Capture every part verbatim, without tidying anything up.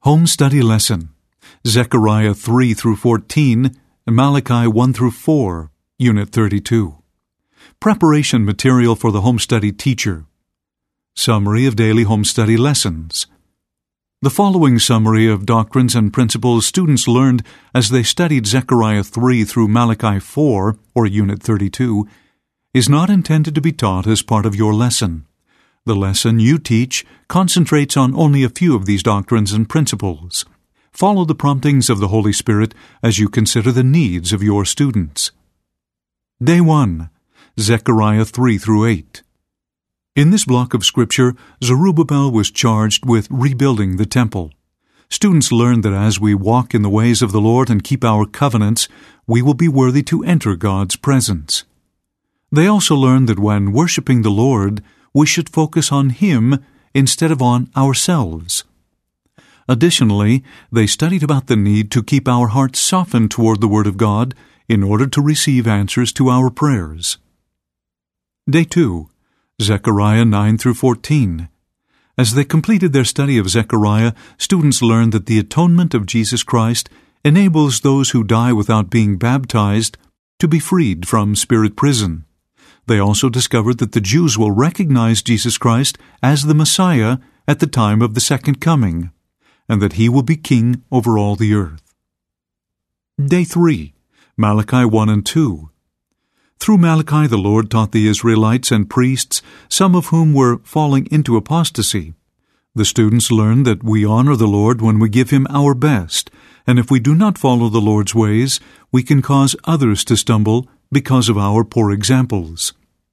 Home Study Lesson, Zechariah three through fourteen, and Malachi one through four, Unit thirty-two. Preparation material for the home study teacher. Summary of daily home study lessons. The following summary of doctrines and principles students learned as they studied Zechariah three through Malachi four, or Unit thirty-two, is not intended to be taught as part of your lesson. The lesson you teach concentrates on only a few of these doctrines and principles. Follow the promptings of the Holy Spirit as you consider the needs of your students. Day one, Zechariah three through eight. In this block of Scripture, Zerubbabel was charged with rebuilding the temple. Students learned that as we walk in the ways of the Lord and keep our covenants, we will be worthy to enter God's presence. They also learned that when worshiping the Lord, we should focus on Him instead of on ourselves. Additionally, they studied about the need to keep our hearts softened toward the Word of God in order to receive answers to our prayers. Day two, Zechariah nine through fourteen. As they completed their study of Zechariah, students learned that the atonement of Jesus Christ enables those who die without being baptized to be freed from spirit prison. They also discovered that the Jews will recognize Jesus Christ as the Messiah at the time of the second coming, and that He will be king over all the earth. Day three, Malachi one and two. Through Malachi, the Lord taught the Israelites and priests, some of whom were falling into apostasy. The students learned that we honor the Lord when we give Him our best, and if we do not follow the Lord's ways, we can cause others to stumble because of our poor examples.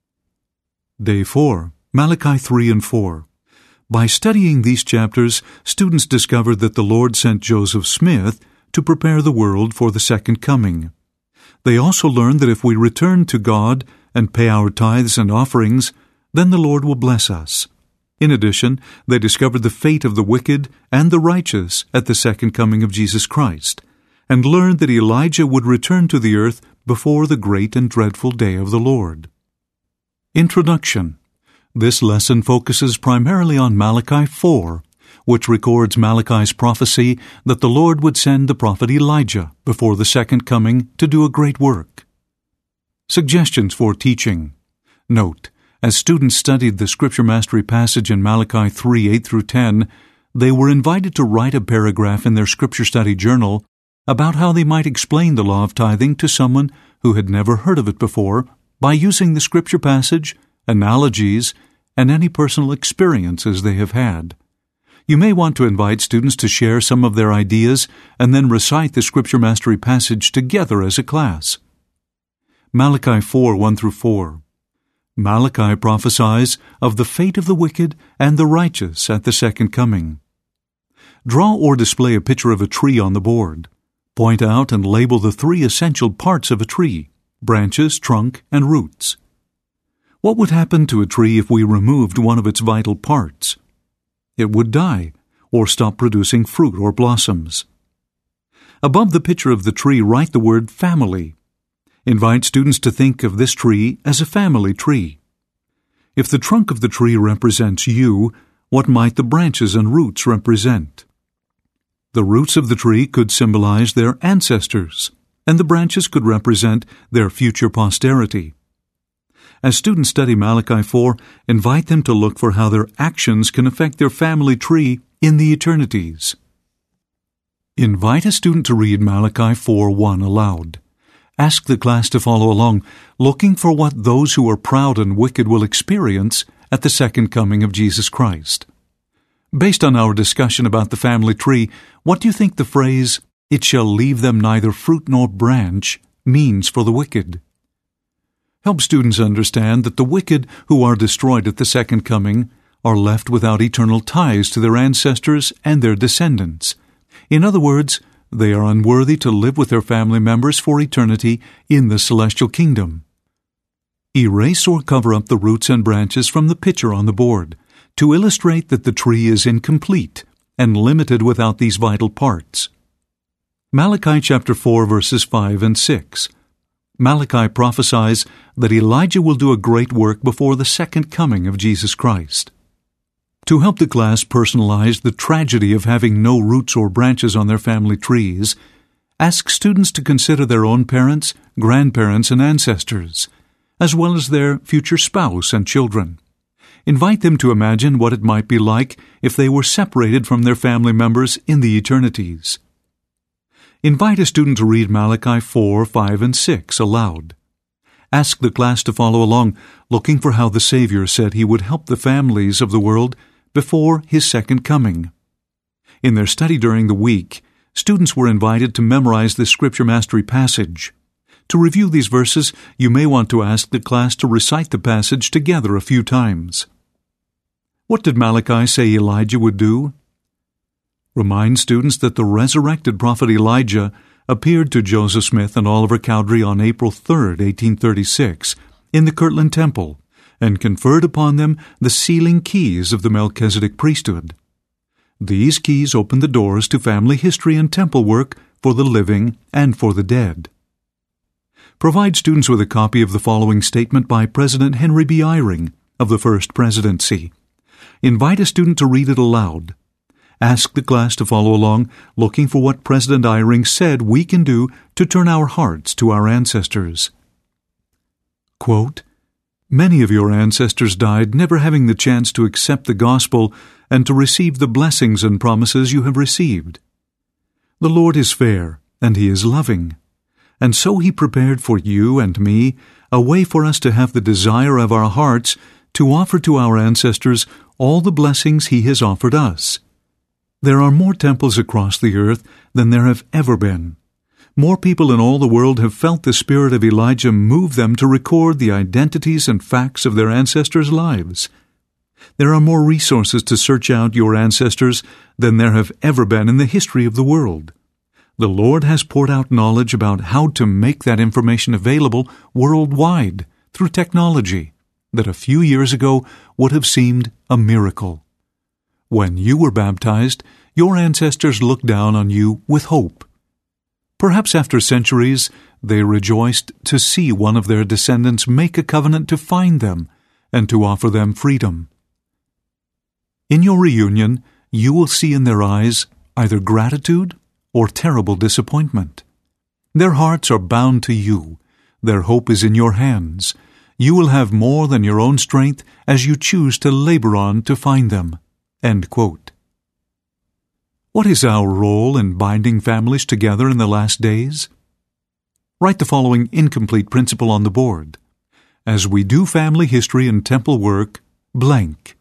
Day four, Malachi three and four. By studying these chapters, students discovered that the Lord sent Joseph Smith to prepare the world for the second coming. They also learned that if we return to God and pay our tithes and offerings, then the Lord will bless us. In addition, they discovered the fate of the wicked and the righteous at the second coming of Jesus Christ, and learned that Elijah would return to the earth before the great and dreadful day of the Lord. Introduction. This lesson focuses primarily on Malachi four, which records Malachi's prophecy that the Lord would send the prophet Elijah before the second coming to do a great work. Suggestions for teaching. Note, as students studied the Scripture Mastery passage in Malachi three, eight through ten, they were invited to write a paragraph in their Scripture Study Journal about how they might explain the law of tithing to someone who had never heard of it before by using the Scripture passage, analogies, and any personal experiences they have had. You may want to invite students to share some of their ideas and then recite the Scripture Mastery passage together as a class. Malachi four, one through four. Malachi prophesies of the fate of the wicked and the righteous at the second coming. Draw or display a picture of a tree on the board. Point out and label the three essential parts of a tree: branches, trunk, and roots. What would happen to a tree if we removed one of its vital parts? It would die, or stop producing fruit or blossoms. Above the picture of the tree, write the word family. Invite students to think of this tree as a family tree. If the trunk of the tree represents you, what might the branches and roots represent? The roots of the tree could symbolize their ancestors, and the branches could represent their future posterity. As students study Malachi four, invite them to look for how their actions can affect their family tree in the eternities. Invite a student to read Malachi four one aloud. Ask the class to follow along, looking for what those who are proud and wicked will experience at the second coming of Jesus Christ. Based on our discussion about the family tree, what do you think the phrase, "It shall leave them neither fruit nor branch," means for the wicked? Help students understand that the wicked who are destroyed at the second coming are left without eternal ties to their ancestors and their descendants. In other words, they are unworthy to live with their family members for eternity in the celestial kingdom. Erase or cover up the roots and branches from the picture on the board to illustrate that the tree is incomplete and limited without these vital parts. Malachi chapter four, verses five and six. Malachi prophesies that Elijah will do a great work before the second coming of Jesus Christ. To help the class personalize the tragedy of having no roots or branches on their family trees, ask students to consider their own parents, grandparents, and ancestors, as well as their future spouse and children. Invite them to imagine what it might be like if they were separated from their family members in the eternities. Invite a student to read Malachi four, five, and six aloud. Ask the class to follow along, looking for how the Savior said he would help the families of the world before his second coming. In their study during the week, students were invited to memorize this scripture mastery passage. To review these verses, you may want to ask the class to recite the passage together a few times. What did Malachi say Elijah would do? Remind students that the resurrected prophet Elijah appeared to Joseph Smith and Oliver Cowdery on April third, eighteen thirty-six, in the Kirtland Temple, and conferred upon them the sealing keys of the Melchizedek priesthood. These keys opened the doors to family history and temple work for the living and for the dead. Provide students with a copy of the following statement by President Henry B. Eyring of the First Presidency. Invite a student to read it aloud. Ask the class to follow along, looking for what President Eyring said we can do to turn our hearts to our ancestors. Quote, "Many of your ancestors died never having the chance to accept the gospel and to receive the blessings and promises you have received. The Lord is fair, and He is loving. And so He prepared for you and me a way for us to have the desire of our hearts to offer to our ancestors all the blessings He has offered us. There are more temples across the earth than there have ever been. More people in all the world have felt the spirit of Elijah move them to record the identities and facts of their ancestors' lives. There are more resources to search out your ancestors than there have ever been in the history of the world. The Lord has poured out knowledge about how to make that information available worldwide through technology that a few years ago would have seemed a miracle. When you were baptized, your ancestors looked down on you with hope. Perhaps after centuries, they rejoiced to see one of their descendants make a covenant to find them and to offer them freedom. In your reunion, you will see in their eyes either gratitude or terrible disappointment. Their hearts are bound to you. Their hope is in your hands. You will have more than your own strength as you choose to labor on to find them." End quote. What is our role in binding families together in the last days? Write the following incomplete principle on the board. As we do family history and temple work, blank.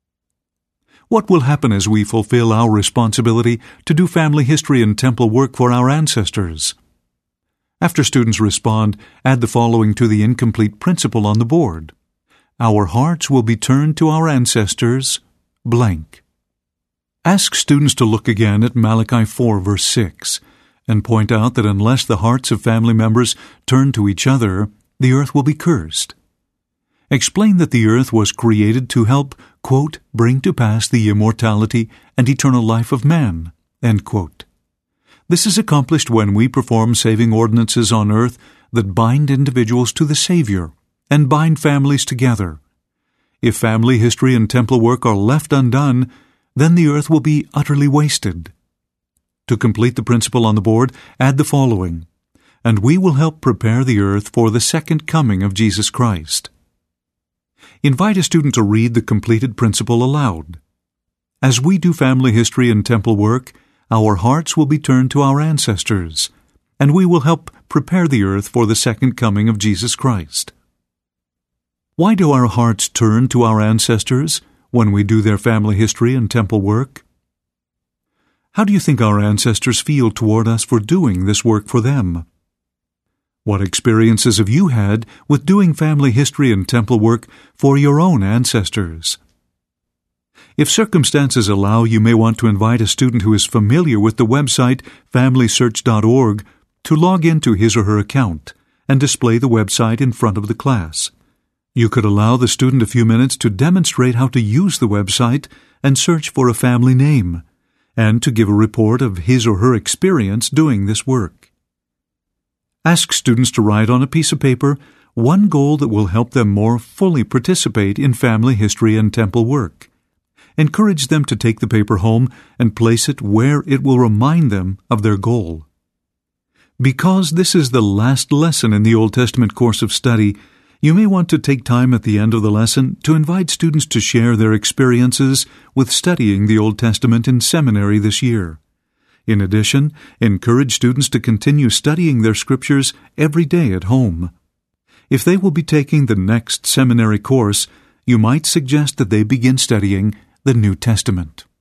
What will happen as we fulfill our responsibility to do family history and temple work for our ancestors? After students respond, add the following to the incomplete principle on the board. Our hearts will be turned to our ancestors, blank. Ask students to look again at Malachi four, verse six, and point out that unless the hearts of family members turn to each other, the earth will be cursed. Explain that the earth was created to help, quote, bring to pass the immortality and eternal life of man, end quote. This is accomplished when we perform saving ordinances on earth that bind individuals to the Savior and bind families together. If family history and temple work are left undone, then the earth will be utterly wasted. To complete the principle on the board, add the following, and we will help prepare the earth for the second coming of Jesus Christ. Invite a student to read the completed principle aloud. As we do family history and temple work, our hearts will be turned to our ancestors, and we will help prepare the earth for the second coming of Jesus Christ. Why do our hearts turn to our ancestors when we do their family history and temple work? How do you think our ancestors feel toward us for doing this work for them? What experiences have you had with doing family history and temple work for your own ancestors? If circumstances allow, you may want to invite a student who is familiar with the website family search dot org to log into his or her account and display the website in front of the class. You could allow the student a few minutes to demonstrate how to use the website and search for a family name, and to give a report of his or her experience doing this work. Ask students to write on a piece of paper one goal that will help them more fully participate in family history and temple work. Encourage them to take the paper home and place it where it will remind them of their goal. Because this is the last lesson in the Old Testament course of study, you may want to take time at the end of the lesson to invite students to share their experiences with studying the Old Testament in seminary this year. In addition, encourage students to continue studying their scriptures every day at home. If they will be taking the next seminary course, you might suggest that they begin studying the New Testament.